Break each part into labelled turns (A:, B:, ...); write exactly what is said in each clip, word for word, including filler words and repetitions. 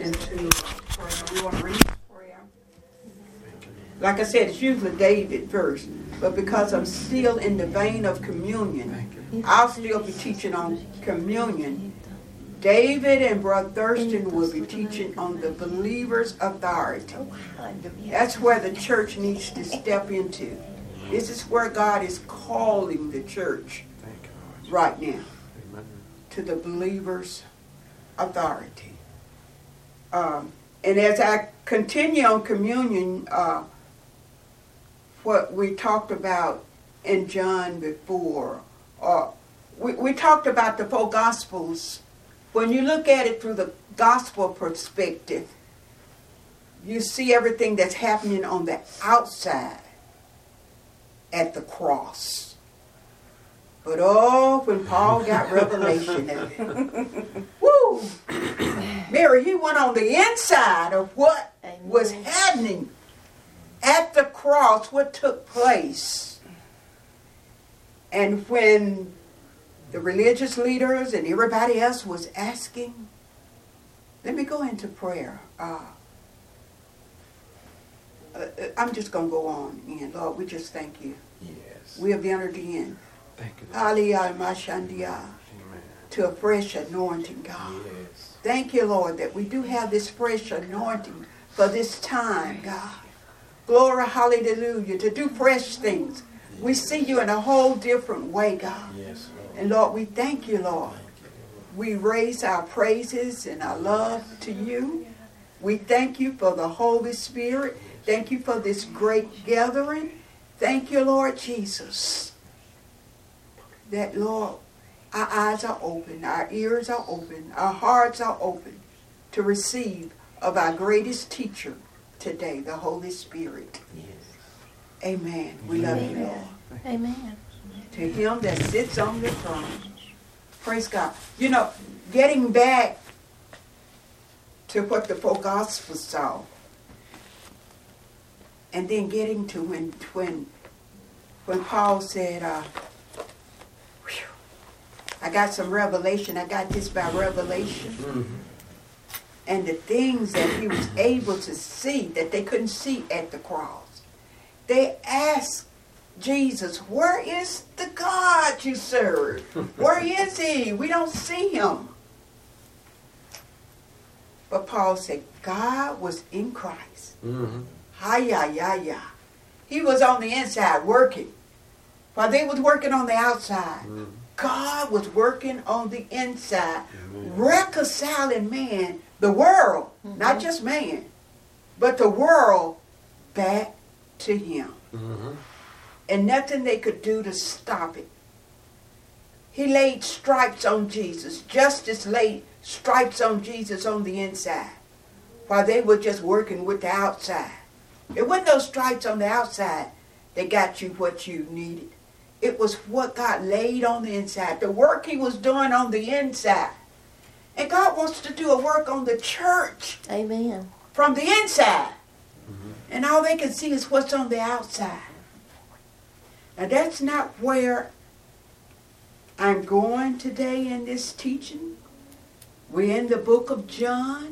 A: into prayer. We want to read prayer. Like I said, it's usually David first, but because I'm still in the vein of communion, I'll still be teaching on communion. David and Brother Thurston will be teaching on the believer's authority. That's where the church needs to step into. This is where God is calling the church right now, to the believer's authority. Um, and as I continue on communion, uh, what we talked about in John before, uh, we, we talked about the four Gospels. When you look at it through the gospel perspective, you see everything that's happening on the outside at the cross. But oh, when Paul got revelation of it, woo! Mary, he went on the inside of what Amen. Was happening at the cross, what took place. And when the religious leaders and everybody else was asking, let me go into prayer. Uh, uh, I'm just going to go on. And Lord, we just thank you.
B: Yes.
A: We have entered in.
B: Thank you.
A: Aliyah Mashandia. To a fresh anointing, God.
B: Yes.
A: Thank you, Lord, that we do have this fresh anointing for this time, God. Glory, hallelujah, to do fresh things. Yes. We see you in a whole different way, God.
B: Yes, Lord.
A: And Lord, we thank you, Lord. We raise our praises and our love to you. We thank you for the Holy Spirit. Thank you for this great gathering. Thank you, Lord Jesus, that, Lord, our eyes are open, our ears are open, our hearts are open to receive of our greatest teacher today, the Holy Spirit.
B: Yes.
A: Amen. We love you, Lord.
C: Amen.
A: To him that sits on the throne. Praise God. You know, getting back to what the four Gospels saw, and then getting to when when when Paul said, uh, whew, I got some revelation. I got this by revelation.
B: Mm-hmm.
A: And the things that he was able to see that they couldn't see at the cross. They asked Jesus, where is the God you serve? Where is he? We don't see him. But Paul said, God was in Christ.
B: Mm-hmm.
A: Hi-ya, ya, ya. He was on the inside working. While they was working on the outside, mm-hmm. God was working on the inside, mm-hmm. reconciling man, the world, mm-hmm. not just man, but the world back to him.
B: Mm-hmm.
A: And nothing they could do to stop it. He laid stripes on Jesus. Justice laid stripes on Jesus on the inside, while they were just working with the outside. It wasn't those stripes on the outside that got you what you needed. It was what God laid on the inside, the work he was doing on the inside. And God wants to do a work on the church.
C: Amen.
A: From the inside.
B: Mm-hmm.
A: And all they can see is what's on the outside. Now that's not where I'm going today in this teaching. We're in the book of John.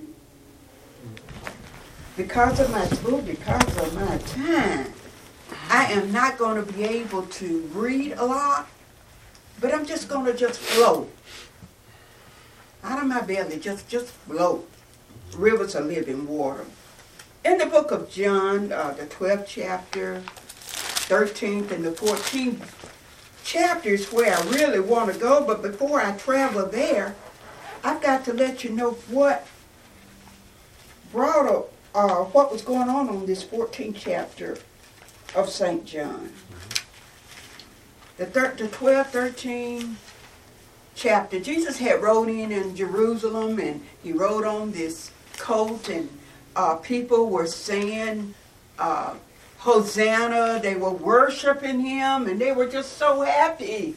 A: Because of my book, because of my time, I am not going to be able to read a lot, but I'm just going to just flow. Out of my belly, just, just flow. Rivers of living water. In the book of John, uh, the twelfth chapter, thirteenth and the fourteenth chapter is where I really want to go, but before I travel there, I've got to let you know what brought up Uh, what was going on on this fourteenth chapter of Saint John. The, thir- the twelve, thirteen chapter, Jesus had rode in in Jerusalem, and he rode on this colt, and uh, people were saying, uh, Hosanna. They were worshiping him, and they were just so happy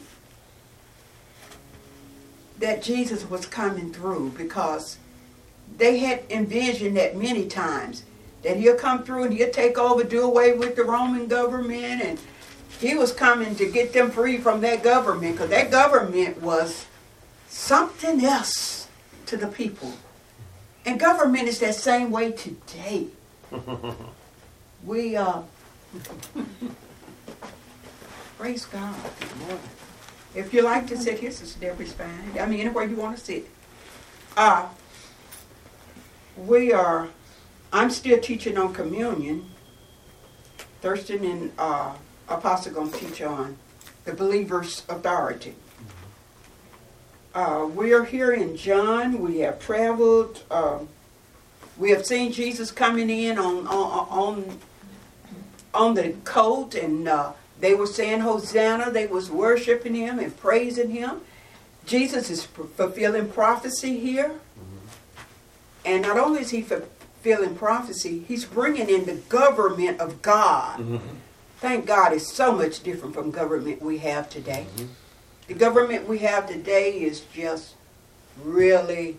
A: that Jesus was coming through, because they had envisioned that many times, that he'll come through and he'll take over, do away with the Roman government, and he was coming to get them free from that government, because that government was something else to the people. And government is that same way today. We, uh, praise God. If you like to sit here, Sister Deborah's fine. I mean, anywhere you want to sit. Uh, we are, I'm still teaching on communion. Thurston and uh, Apostle going to teach on the believer's authority. Uh, we are here in John. We have traveled. Uh, we have seen Jesus coming in on on on, on the coat, and uh, they were saying Hosanna. They was worshiping him and praising him. Jesus is fulfilling prophecy here. And not only is he fulfilling prophecy, he's bringing in the government of God. Mm-hmm. Thank God it's so much different from government we have today. Mm-hmm. The government we have today is just really,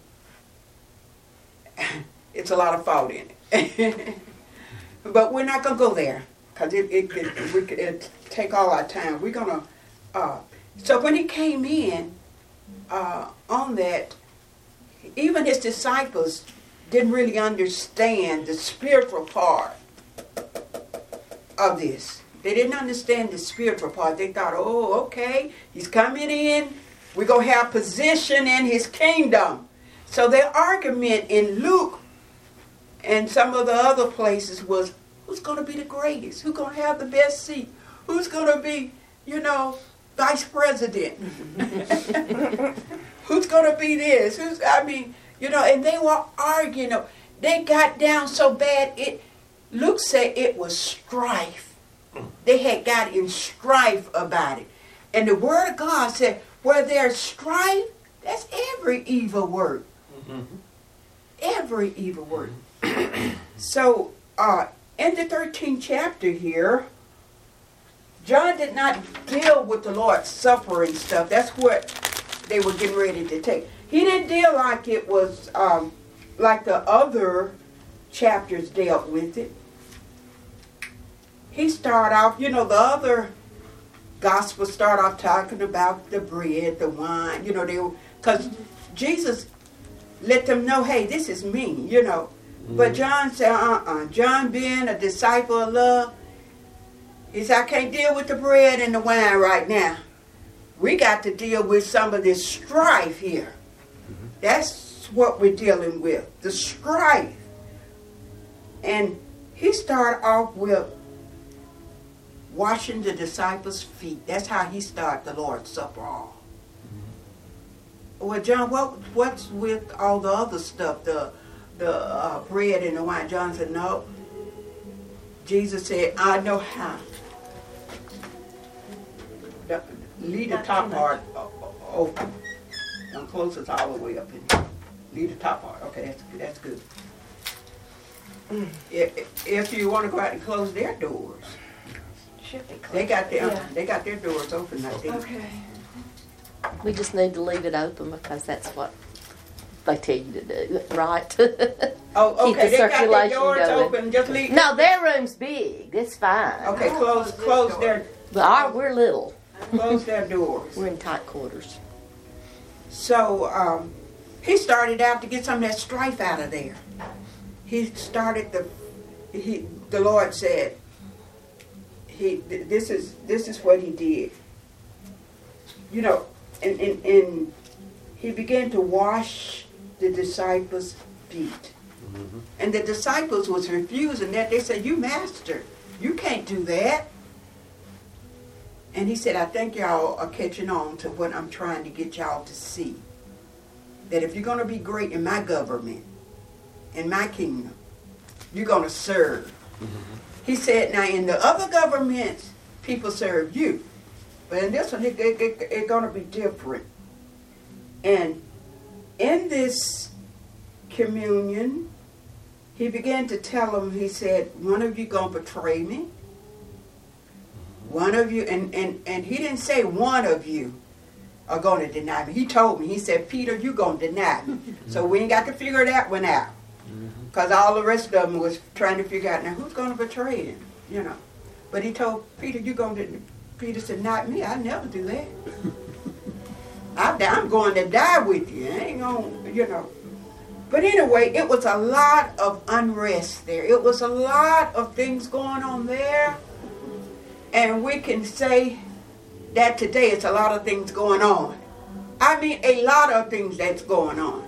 A: it's a lot of fault in it. But we're not going to go there because it, it, it, it, it take all our time. We're going to, uh, so when he came in uh, on that, even his disciples didn't really understand the spiritual part of this. They didn't understand the spiritual part. They thought, oh, okay, he's coming in. We're going to have position in his kingdom. So their argument in Luke and some of the other places was, who's going to be the greatest? Who's going to have the best seat? Who's going to be, you know, vice president? Who's going to be this? Who's, I mean, you know, and they were arguing. They got down so bad, it, Luke said it was strife. They had got in strife about it. And the word of God said, where there's strife, that's every evil word. Mm-hmm. Every evil word. So, uh, in the thirteenth chapter here, John did not deal with the Lord's Supper and stuff. That's what they were getting ready to take. He didn't deal like it was, um, like the other chapters dealt with it. He started off, you know, the other gospels start off talking about the bread, the wine, you know, they because Jesus let them know, hey, this is me, you know. Mm-hmm. But John said, uh-uh. John being a disciple of love, he said, I can't deal with the bread and the wine right now. We got to deal with some of this strife here. Mm-hmm. That's what we're dealing with, the strife. And he started off with washing the disciples' feet. That's how he started the Lord's Supper off. Mm-hmm. Well, John, what what's with all the other stuff, the the uh, bread and the wine? John said, no. Jesus said, I know how. The, leave the top part open. Don't close it all the way up in here. Leave the top part. Okay, that's that's good. Mm. If, if you want to go out and close their doors, they got their yeah. they got their doors open like that.
B: Okay.
C: We just need to leave it open because that's what they tell you to do, right?
A: Oh, okay.
C: Keep the
A: they got their doors
C: going.
A: open. Just leave.
C: No, their room's big. It's fine.
A: Okay, close close their.
C: But our, we're little.
A: Close their doors.
C: We're in tight quarters.
A: So um, he started out to get some of that strife out of there. He started the. He the Lord said. He this is this is what he did. You know, and and, and he began to wash the disciples' feet. Mm-hmm. And the disciples was refusing that. They said, you master, you can't do that. And he said, I think y'all are catching on to what I'm trying to get y'all to see. That if you're going to be great in my government, in my kingdom, you're going to serve. Mm-hmm. He said, now in the other governments, people serve you. But in this one, it's it, it, it going to be different. And in this communion, he began to tell them, he said, one of you going to betray me. One of you, and, and, and he didn't say one of you are going to deny me. He told me, he said, Peter, you're going to deny me. So we ain't got to figure that one out. Because all the rest of them was trying to figure out, now who's going to betray him, you know. But he told Peter, you're going to, Peter said, not me, I'd never do that. I, I'm going to die with you. I ain't going to, you know. But anyway, it was a lot of unrest there. It was a lot of things going on there. And we can say that today it's a lot of things going on. I mean, a lot of things that's going on.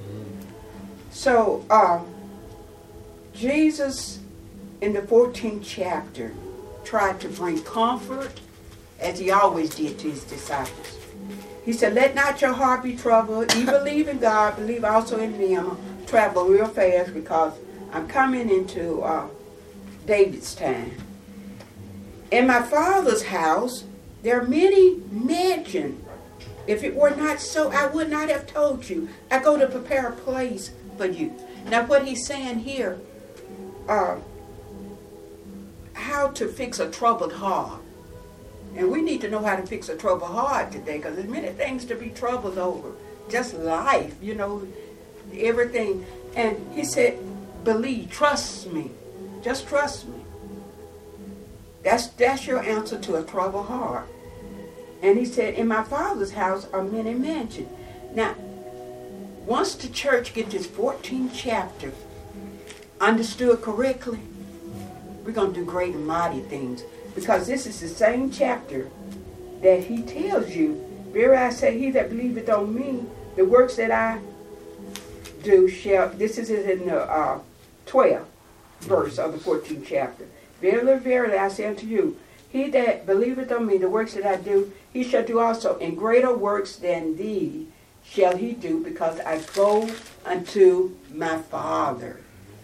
A: So, um, Jesus in the fourteenth chapter tried to bring comfort, as he always did to his disciples. He said, let not your heart be troubled. You believe in God, believe also in me. I'm going to travel real fast because I'm coming into uh, David's time. In my Father's house, there are many mansions. If it were not so, I would not have told you. I go to prepare a place for you. Now what he's saying here, uh, how to fix a troubled heart. And we need to know how to fix a troubled heart today, because there's many things to be troubled over. Just life, you know, everything. And he said, believe, trust me. Just trust me. That's, that's your answer to a troubled heart. And he said, in my Father's house are many mansions. Now, once the church gets this fourteenth chapter understood correctly, we're going to do great and mighty things. Because this is the same chapter that he tells you, verily I say, he that believeth on me, the works that I do shall, this is in the uh, twelfth verse of the fourteenth chapter. Verily, verily, I say unto you, he that believeth on me, the works that I do, he shall do also. And greater works than these shall he do, because I go unto my Father.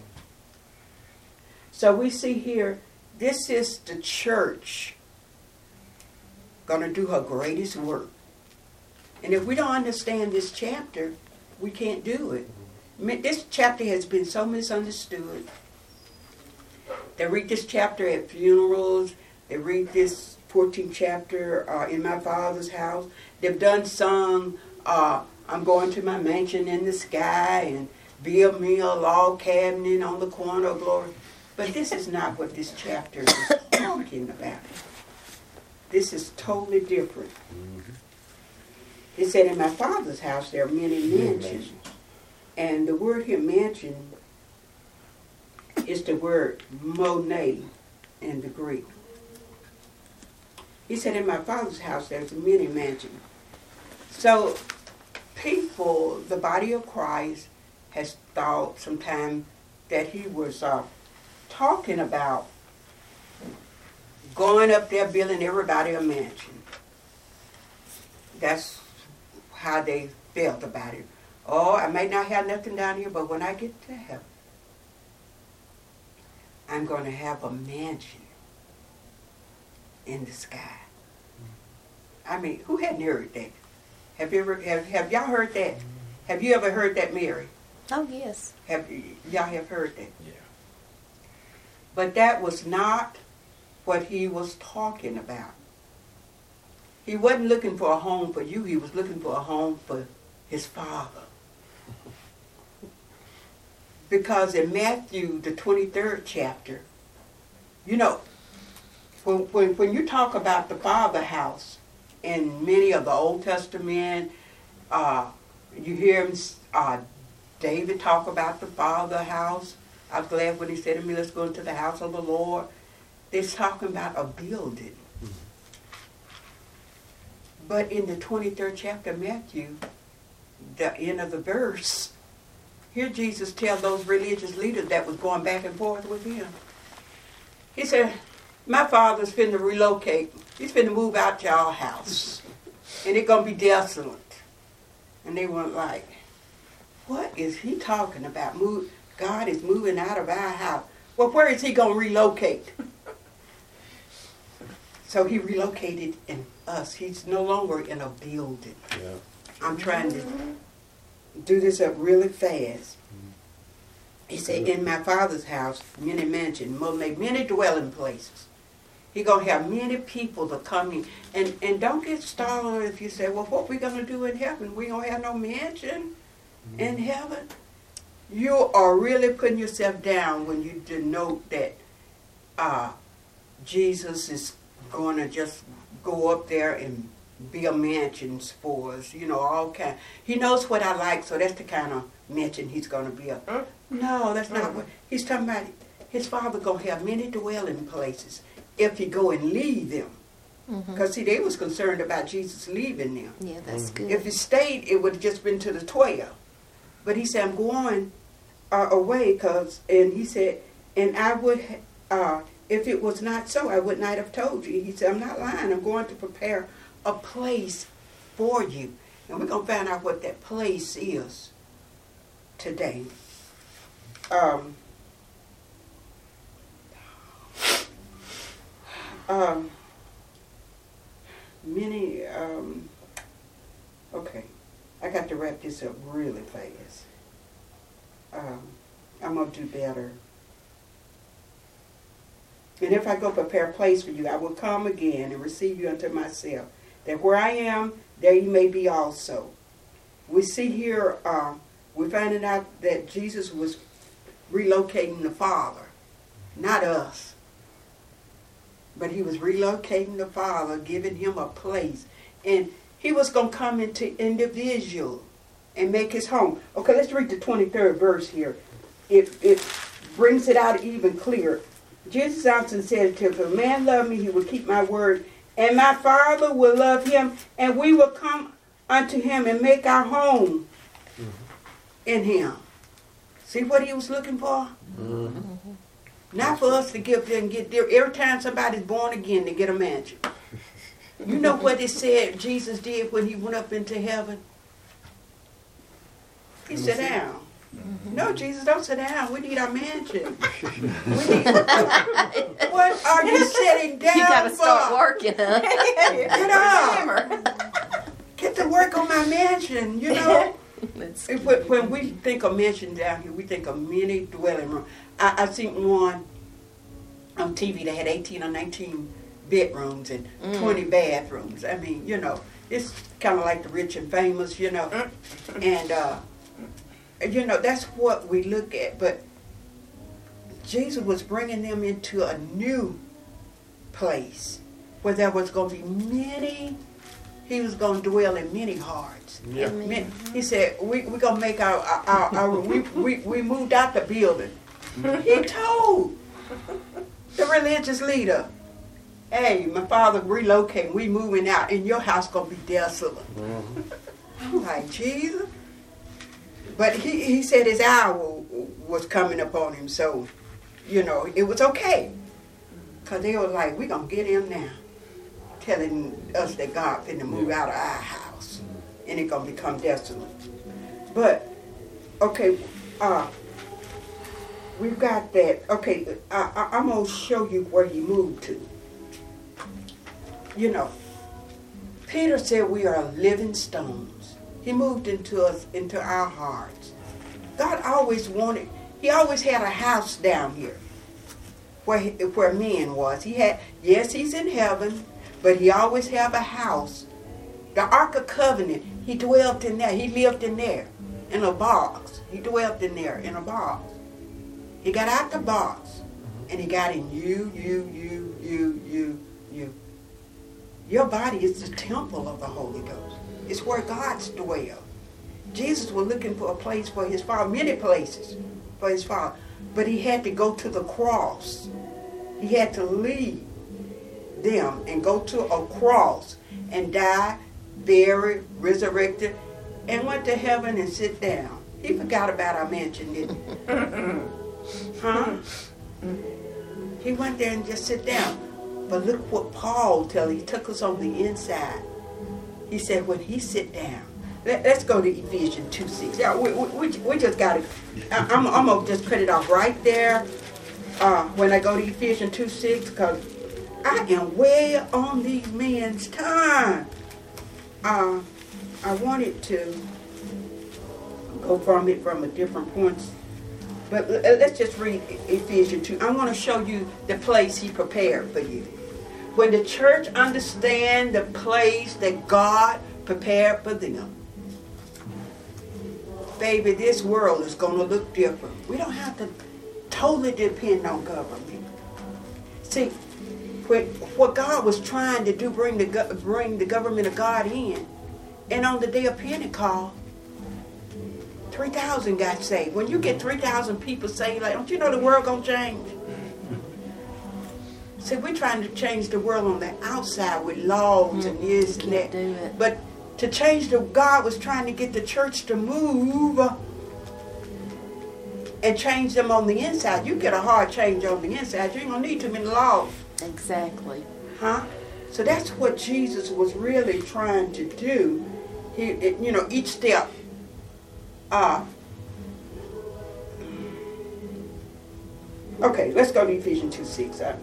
A: So we see here, this is the church going to do her greatest work. And if we don't understand this chapter, we can't do it. This chapter has been so misunderstood. They read this chapter at funerals. They read this fourteenth chapter uh, in my Father's house. They've done sung, uh, I'm going to my mansion in the sky, and build me a log cabinet on the corner of glory. But this is not what this chapter is talking about. This is totally different. Mm-hmm. It said, in my Father's house there are many mansions. And the word here, mansion, is the word monē in the Greek. He said, in my Father's house there's many mansions. So people, the body of Christ, has thought sometime that he was uh, talking about going up there building everybody a mansion. That's how they felt about it. Oh, I may not have nothing down here, but when I get to heaven, I'm going to have a mansion in the sky. I mean, who hadn't heard that? Have you ever, have, have y'all heard that? Have you ever heard that, Mary?
C: Oh, yes.
A: Have y'all have heard that?
B: Yeah.
A: But that was not what he was talking about. He wasn't looking for a home for you. He was looking for a home for his Father. Because in Matthew, the twenty-third chapter, you know, when, when, when you talk about the Father house in many of the Old Testament, uh, you hear him, uh, David talk about the Father house. I was glad when he said to me, let's go into the house of the Lord. They're talking about a building. Mm-hmm. But in the twenty-third chapter of Matthew, the end of the verse, here Jesus tells those religious leaders that was going back and forth with him. He said, my Father's finna relocate. He's finna move out to our house. And it's going to be desolate. And they were like, what is he talking about? Move, God is moving out of our house. Well, where is he going to relocate? So he relocated in us. He's no longer in a building.
B: Yeah.
A: I'm trying to do this up really fast. He said, in my Father's house, many mansions, many dwelling places. He's going to have many people to come in. And, and don't get startled if you say, well, what we going to do in heaven? We going to have no mansion mm-hmm. in heaven? You are really putting yourself down when you denote that uh, Jesus is going to just go up there and build mansions for us, you know, all kind. He knows what I like, so that's the kind of mansion he's going to build. No, that's not what he's talking about. His Father going to have many dwelling places if he go and leave them. Because, see, they was concerned about Jesus leaving them.
C: Yeah, that's good.
A: If he stayed, it would have just been to the twelve. But he said, I'm going uh, away, because, and he said, and I would, uh, if it was not so, I would not have told you. He said, I'm not lying. I'm going to prepare a place for you. And we're going to find out what that place is today. Um, um, many, um, okay, I got to wrap this up really fast. Um, I'm going to do better. And if I go prepare a place for you, I will come again and receive you unto myself, that where I am, there you may be also. We see here, uh, we're finding out that Jesus was relocating the Father, not us. But he was relocating the Father, giving him a place. And he was going to come into individual and make his home. Okay, let's read the twenty-third verse here. It, it brings it out even clearer. Jesus answered and said to him, if a man love me, he will keep my word, and my Father will love him, and we will come unto him and make our home mm-hmm. in him. See what he was looking for? Mm-hmm. Not for us to give there and get there. Every time somebody's born again, they get a mansion. You know what it said Jesus did when he went up into heaven? He sat down. Mm-hmm. No, Jesus, don't sit down. We need our mansion. We need, what are you sitting down for?
C: You got to start working, huh?
A: Get up. Get to work on my mansion, you know. If, when we think of mansion down here, we think of many dwelling rooms. I, I seen one on T V that had eighteen or nineteen bedrooms and mm. twenty bathrooms. I mean, you know, it's kind of like the rich and famous, you know. And, uh, you know, that's what we look at. But Jesus was bringing them into a new place where there was going to be many, he was going to dwell in many hearts. Yeah. He said, we, we're going to make our, our, our, our we, we, we moved out the building. He told the religious leader, hey, my Father relocating, we moving out, and your house going to be desolate. Mm-hmm. I'm like, Jesus? But he, he said his hour was coming upon him, so, you know, it was okay. Because they were like, we're going to get him now, telling us that God finna move out of our house, and it's going to become desolate. But, okay, uh, we've got that. Okay, I, I, I'm going to show you where he moved to. You know, Peter said we are living stones. He moved into us, into our hearts. God always wanted, he always had a house down here where, he, where men was. He had, yes, he's in heaven, but he always have a house. The Ark of Covenant, he dwelt in there. He lived in there, in a box. He dwelt in there, in a box. He got out the box, and he got in you, you, you, you, you, you. Your body is the temple of the Holy Ghost. It's where God's dwell. Jesus was looking for a place for his Father, many places for his Father, but he had to go to the cross. He had to leave them and go to a cross and die, buried, resurrected, and went to heaven and sit down. He forgot about our mansion, didn't he? Huh? He went there and just sit down. But look what Paul tells. He took us on the inside. He said when he sit down, let, let's go to Ephesians two six. Yeah, we, we, we just got it. I'm, I'm going to just put it off right there uh, when I go to Ephesians two six, because I am way on these men's time. Uh, I wanted to go from it from a different point. But let's just read Ephesians two. I want to show you the place he prepared for you. When the church understands the place that God prepared for them, baby, this world is going to look different. We don't have to totally depend on government. See, when, what God was trying to do, bring the, go- bring the government of God in. And on the day of Pentecost, three thousand got saved. When you get three thousand people saved, like, don't you know the world going to change? See, we're trying to change the world on the outside with laws and this and that.
C: Can't do it.
A: But to change the, God was trying to get the church to move and change them on the inside. You get a hard change on the inside, you ain't gonna need too many laws.
C: Exactly.
A: Huh? So that's what Jesus was really trying to do. He, it, you know, each step. Uh, okay, let's go to Ephesians two six. Uh,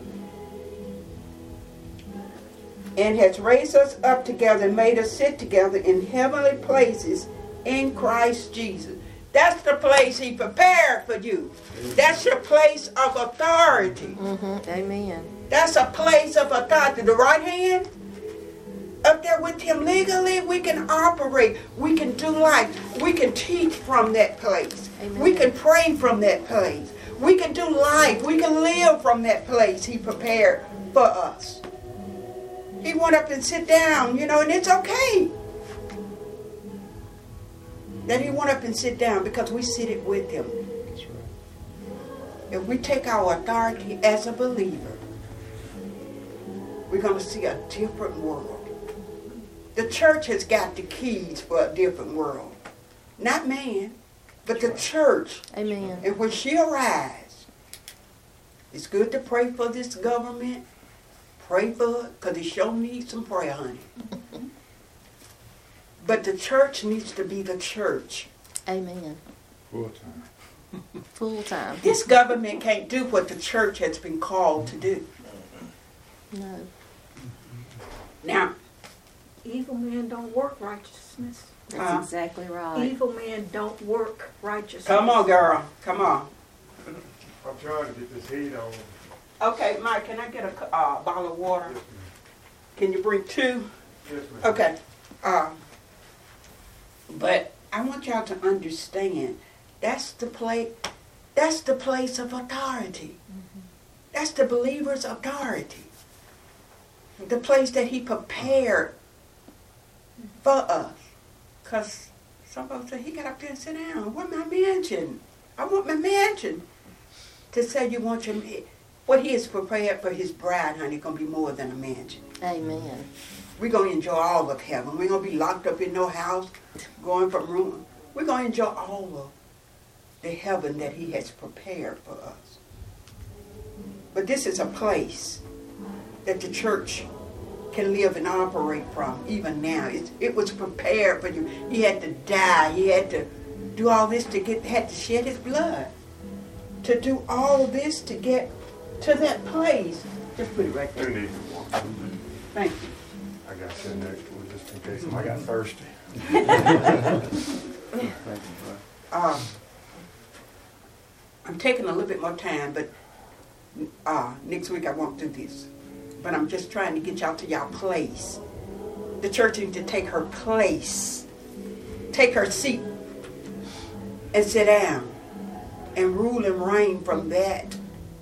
A: and has raised us up together and made us sit together in heavenly places in Christ Jesus. That's the place he prepared for you. That's your place of authority.
C: Mm-hmm. Amen.
A: That's a place of authority. The right hand, up there with him legally, we can operate. We can do life. We can teach from that place.
C: Amen.
A: We can pray from that place. We can do life. We can live from that place he prepared for us. He went up and sit down, you know, and it's okay that he went up and sit down because we sit it with him. If we take our authority as a believer, we're going to see a different world. The church has got the keys for a different world. Not man, but the church.
C: Amen.
A: And when she arrives, it's good to pray for this government. Pray for it, because it sure needs some prayer, honey. But the church needs to be the church.
C: Amen.
B: Full time.
C: Full time.
A: This government can't do what the church has been called to do.
C: No.
A: Now,
D: Evil men don't work righteousness.
C: That's
A: Uh,
C: exactly right.
D: Evil men don't work righteousness.
A: come on, girl. Come on.
B: I'm trying to get this heat on.
A: Okay, Mike, can I get a uh, bottle of water?
B: Yes, ma'am.
A: Can you bring two?
B: Yes, ma'am.
A: Okay. Uh, but I want y'all to understand that's the place. That's the place of authority.
C: Mm-hmm.
A: That's the believer's authority. The place that he prepared for us. Because some folks say, he got up there and sit down. What my mansion? I want my mansion. To say you want your, what he has prepared for his bride, honey, going to be more than a mansion.
C: Amen.
A: We're going to enjoy all of heaven. We're going to be locked up in no house, going from room. We're going to enjoy all of the heaven that he has prepared for us. But this is a place that the church can live and operate from even now. It, it was prepared for you. He had to die. He had to do all this to get, had to shed his blood. To do all this to get to that place. Just put it right
B: Who
A: there.
B: needs the water?
A: Thank you.
B: I got you next one just in case I got thirsty.
A: Um, I'm taking a little bit more time, but uh, next week I won't do this. But I'm just trying to get y'all to y'all place. The church needs to take her place. Take her seat and sit down and rule and reign from that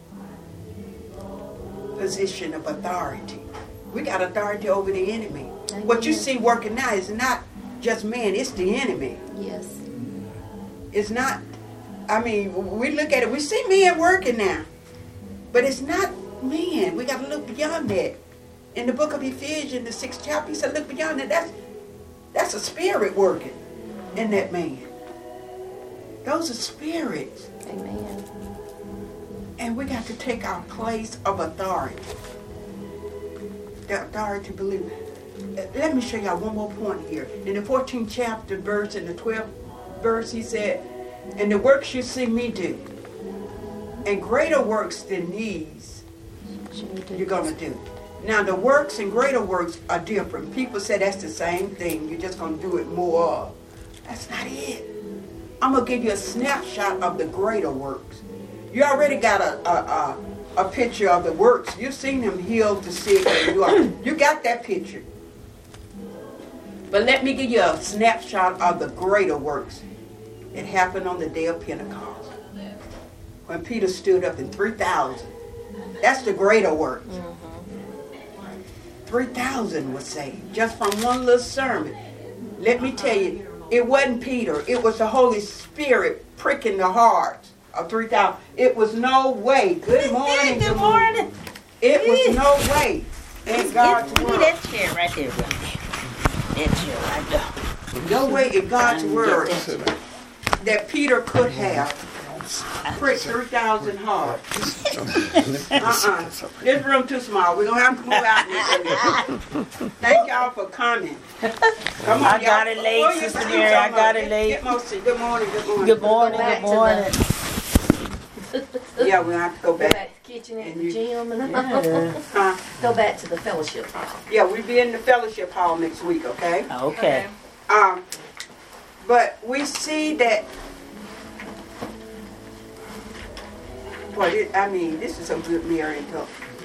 A: position of authority. We got authority over the enemy.
C: Amen.
A: What you see working now is not just man, it's the enemy.
C: Yes.
A: It's not, I mean, we look at it, we see men working now. But it's not men. We got to look beyond that. In the book of Ephesians, the sixth chapter, he said, look beyond that. That's, that's a spirit working in that man. Those are spirits.
C: Amen.
A: And we got to take our place of authority. The authority to believe. Let me show y'all one more point here. In the fourteenth chapter verse, in the twelfth verse, he said, and the works you see me do, and greater works than these, you're going to do. Now, the works and greater works are different. People say that's the same thing. You're just going to do it more. That's not it. I'm going to give you a snapshot of the greater works. You already got a, a, a, a picture of the works. You've seen him heal the sick. And you, are, you got that picture. But let me give you a snapshot of the greater works that happened on the day of Pentecost. When Peter stood up in three thousand. That's the greater works.
C: Mm-hmm.
A: three thousand was saved just from one little sermon. Let me tell you, it wasn't Peter. It was the Holy Spirit pricking the hearts of three thousand. It was no way. Good morning.
E: Good morning.
A: It was no way in God's
E: Give me
A: word.
E: that chair right there, Ronnie. That chair right there.
A: No way in God's
E: Get
A: word
E: that chair.
A: that Peter could have pricked three thousand hearts. Uh-uh. This room too small. We're going to have to move out this area. Thank y'all for coming. Come on,
E: I got
A: y'all.
E: it late,
A: Pull your
E: Sister
A: seats
E: Mary. I
A: on
E: got
A: up.
E: it late.
A: Get, get more seats. Good morning. Good morning.
E: Good morning,
C: back
E: good
C: to
E: morning.
A: Yeah, we'll have to go
C: Go
A: back.
C: back to the kitchen and
A: And
C: the
A: you-
C: gym and
E: Yeah.
A: Huh?
C: go back to the fellowship hall.
A: Yeah, we'll be in the fellowship hall next week, okay?
E: Okay.
A: Um, but we see that, boy, this, I mean, this is a good Mary talk.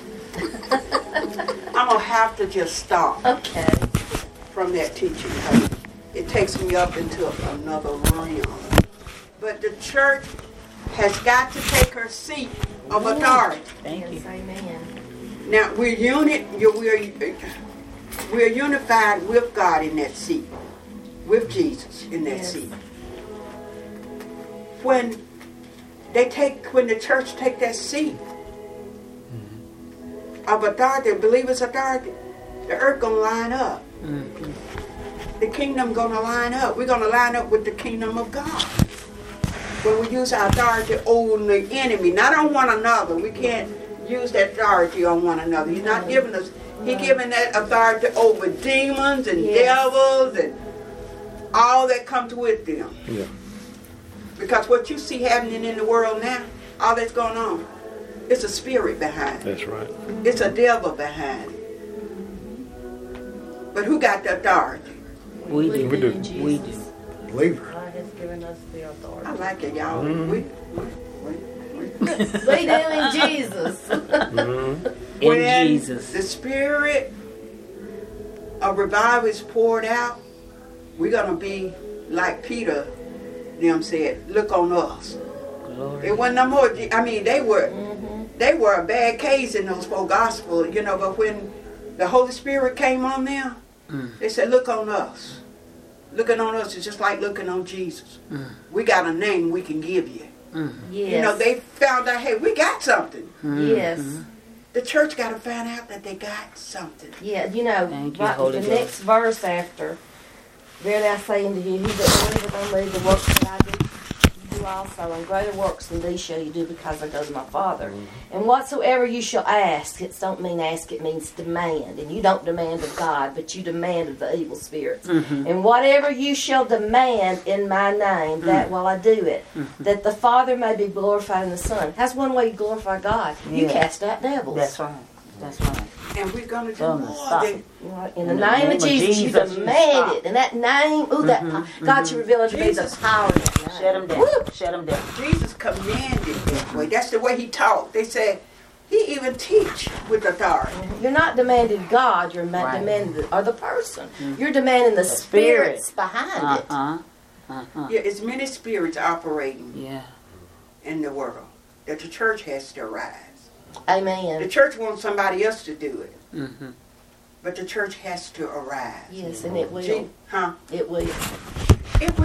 A: I'm going to have to just stop
C: Okay.
A: from that teaching. 'Cause it takes me up into another realm. But the church has got to take her seat of authority.
E: Thank you.
C: Yes, amen.
A: Now, we're, uni- we're, we're unified with God in that seat, with Jesus in that
C: Yes.
A: seat. When they take, when the church take that seat of authority, believers' authority, the earth gonna line up. The kingdom gonna line up. We're gonna line up with the kingdom of God. When we use our authority over the enemy, not on one another. We can't use that authority on one another. He's not giving us, He's giving that authority over demons and
C: Yes.
A: devils and all that comes with them.
B: Yeah.
A: Because what you see happening in the world now, all that's going on, it's a spirit behind it.
B: That's right.
A: It's a devil behind it. But who got the authority?
E: We do.
B: We do.
C: Jesus.
E: We do.
B: Believer.
C: God has given us the authority.
A: I like it, y'all.
B: Mhm.
A: We, we, we, we.
C: We do in Jesus.
B: Mm-hmm.
E: In
A: When
E: Jesus.
A: the spirit of revival is poured out, we're going to be like Peter, them said, look on us.
E: Glory.
A: It wasn't no more, I mean, they were,
C: Mm-hmm.
A: they were a bad case in those four gospels, you know, but when the Holy Spirit came on them,
E: Mm.
A: they said, look on us. Looking on us is just like looking on Jesus.
E: Mm.
A: We got a name we can give you.
E: Mm.
C: Yes.
A: You know, they found out, hey, we got something.
C: Yes.
A: The church got to find out that they got something.
C: Yeah, you know,
E: Thank you,
C: right,
E: Holy
C: the
E: Ghost.
C: next verse after, verily I say unto you, he that believeth on me, the works that I do, you do also, and greater works than these shall you do, because I go to my Father. And whatsoever you shall ask, it don't mean ask, it means demand. And you don't demand of God, but you demand of the evil spirits.
E: Mhm.
C: And whatever you shall demand in my name, that will I do it, that the Father may be glorified in the Son. That's one way you glorify God. You
E: Yeah.
C: cast out devils.
E: That's right. That's right.
A: And we're going to do
E: Tell 'em to
A: more
E: stop
A: than
E: it.
C: Right. In the name of Jesus, you
E: Jesus, you
C: demand
E: stop.
C: it. And that name, ooh, that
E: Mhm,
C: God, you reveal it to be the
A: Jesus.
C: power of that name.
E: Shut him down.
C: Woo!
E: Shut him down.
A: Jesus commanded that way. That's the way he taught. They said he even teach with authority.
C: You're not demanding God, you're ma-
E: Right.
C: demanding the, or the person. You're demanding the,
E: spirit.
C: spirits behind it.
E: Uh-uh. Uh-uh.
A: Yeah, it's many spirits operating
E: Yeah.
A: in the world that the church has to arise. The
C: Amen.
A: church wants somebody else to do it,
E: Mm-hmm.
A: but the church has to arise.
C: Yes, and it will.
A: Je- huh?
C: It will.